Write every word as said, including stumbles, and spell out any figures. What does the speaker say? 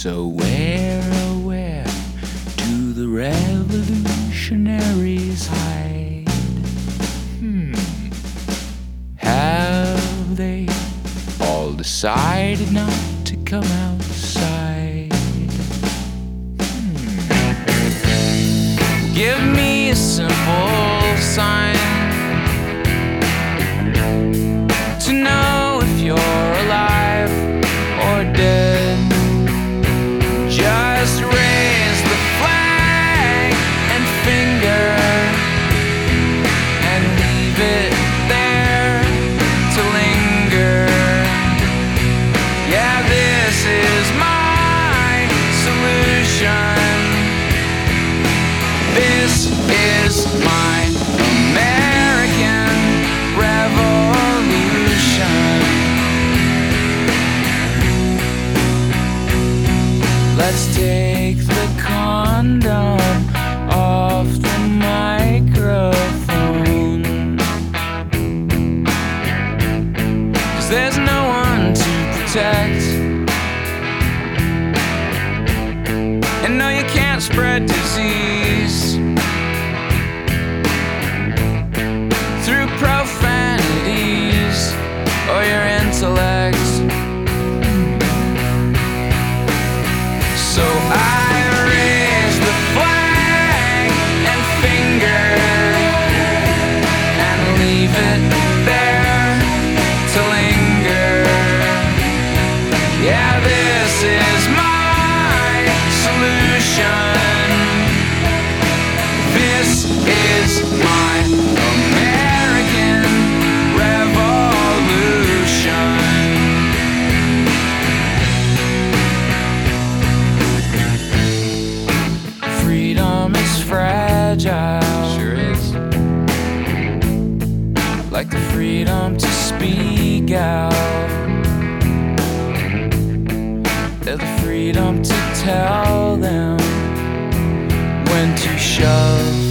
So where, oh where do the revolutionaries hide? Hmm. Have they all decided not to come outside? Hmm. Give me a simple sign to know if you're alive or dead. Just raise the flag and finger and leave it there to linger. Yeah, this is my solution. This is my American revolution. Let's take the condom off the microphone, 'cause there's no one to protect. And no, you can't spread disease through profanities or your intellect. So I raise the flag and finger and leave it there to linger. Yeah, this is my solution. This is my American revolution. Freedom is fragile, sure is. Like the freedom to speak out, there's the freedom to tell them when to shove